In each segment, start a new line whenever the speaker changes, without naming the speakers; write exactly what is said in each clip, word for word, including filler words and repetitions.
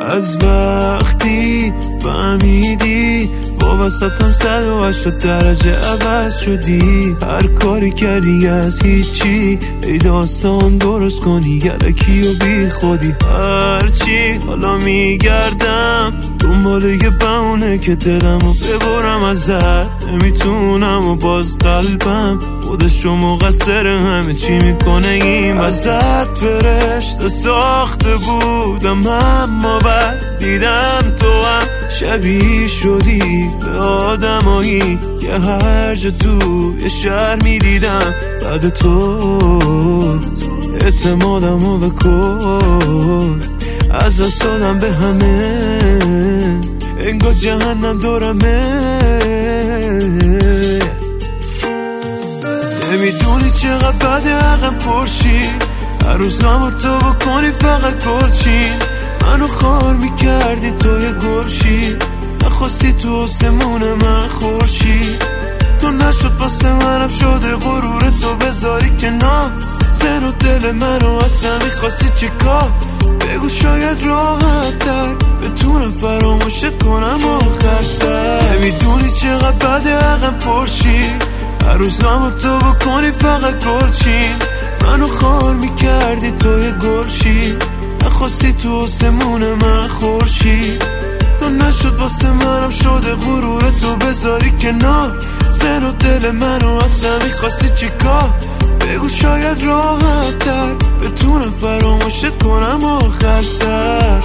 از وقتی فهمیدی وابستم صد و هشتاد درجه عوض شدی. هر کاری کردی از هیچی ای داستان درست کنی یلکی و بی خودی. هرچی حالا میگردم دنبال یه بهونه که دلمو ببرم ازت. نمیتونم و باز قلبم خودشو مقصر همه چی میکنه این وسط. فرشته ساخته بودم اما بعد دیدم تو هم شبیه شدی به آدمایی که هر جا تو یه شهر میدیدم. بعد تو اعتمادمو بکن از دست دادم به همه انگار جهنم دورمه. نمیدونی چقدر بده عقم پرشی هر روز غمو تو بکنی فقط گلچین. منو خار میکردی تو یه گلشی نخواستی تو آسمون من خورشی. تو نشد واسه منم شده غرور تو بذاری کنار. زن و دل منو اصلا میخواستی چی کار؟ بگو شاید راحت تر بتونم فراموشت کنم آخر سر. نمیدونی چقدر بده عقم پرشی هر روز غمو تو بکنی فقط گلچین. منو خار میکردی تو یه گلشی نخواستی تو آسمون من خورشی. تو نشد واسه منم شده غرور تو بذاری کنار. زن و دل منو اصلا میخواستی چی کار؟ بگو شاید راحت تر بتونم فراموشت کنم آخر سر.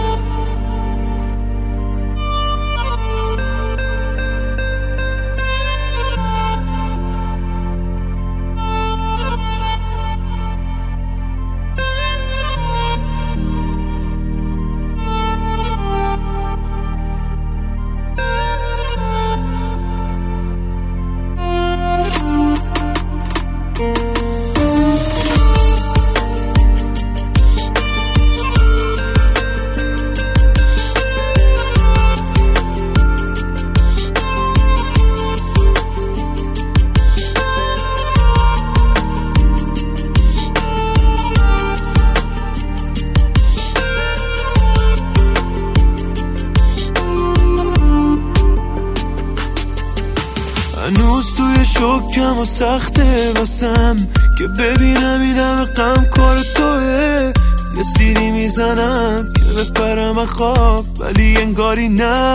هنوز توی شکم و سخته واسم که ببینم این همه غم کار توه. یه سیری میزنم که بپرم از خواب ولی انگاری نه.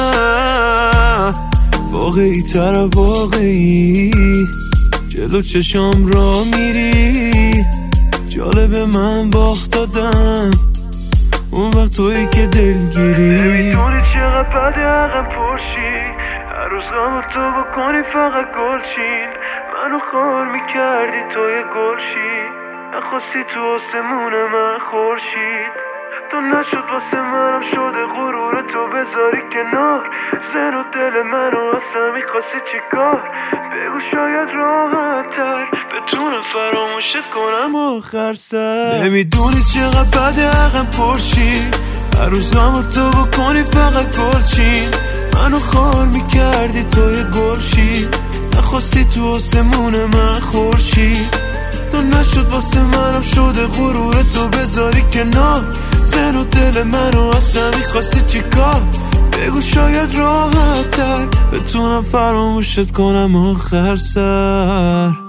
واقعی تر واقعی جلو چشام را میری. جالب من باخت دادم اون وقت تویی که دلگیری.
نمیدونی چقدر بده عقم پرشی هر روز غمو تو بکنی فقط گلچین. منو خار میکردی تو یه گلشی نخواستی تو آسمون من خورشید. تو نشد واسه منم شده غرور تو بذاری کنار. زن و دل منو اصلا میخواستی چی کار؟ بگو شاید راحت تر بتونم فراموشت کنم آخر سر.
نمیدونی چقدر بده عقم پرشی هر روز غمو تو بکنی فقط گلچین. منو خار میکردی تو یه گلشی نخواستی تو آسمون من خورشید. تو نشد واسه منم شده غرور تو بذاری کنار. زن و دل منو اصلا میخواستی چی کار؟ بگو شاید راحت تر بتونم فراموشت کنم آخر سر.